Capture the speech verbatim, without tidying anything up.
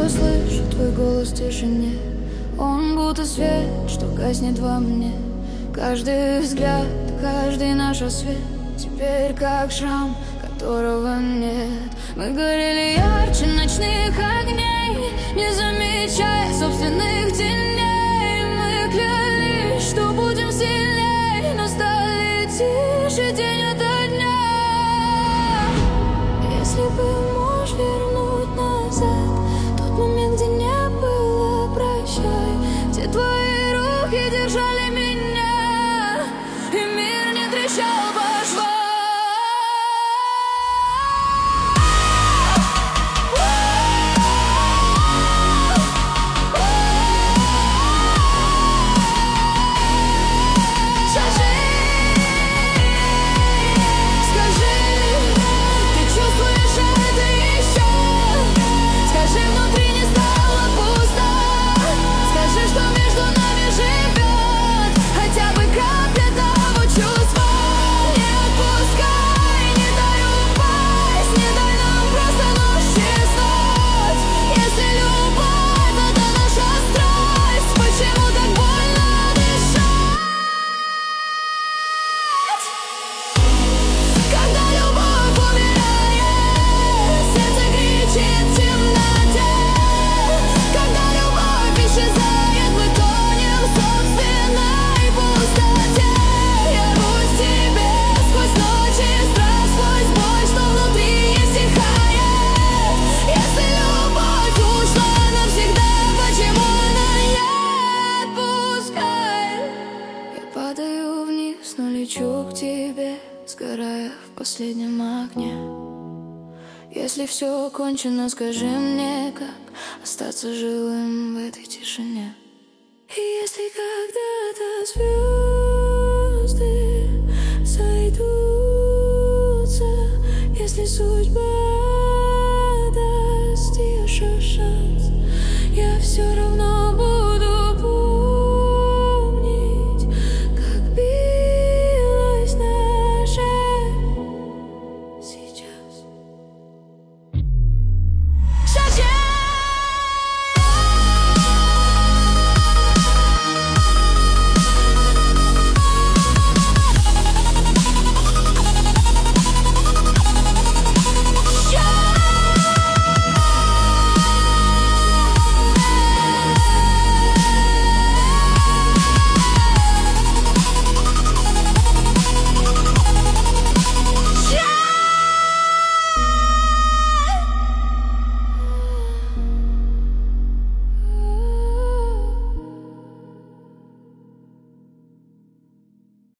слышу твой голос в тишине. Он будто свет, что гаснет во мне. Каждый взгляд, каждый наш рассвет теперь как шрам, которого нет. Мы горели ярче ночных огней, не замечая собственных теней. Мы клялись, что будем сильней, но стали тише день ото дня. Если бы можешь вернуть назад тот момент, где не было прощай, где твои руки держали меня, и мир не трещал по швам. Падаю вниз, но лечу к тебе, сгорая в последнем огне. Если все кончено, скажи мне, как остаться живым в этой тишине. И если когда-то звезды сойдутся, если судьба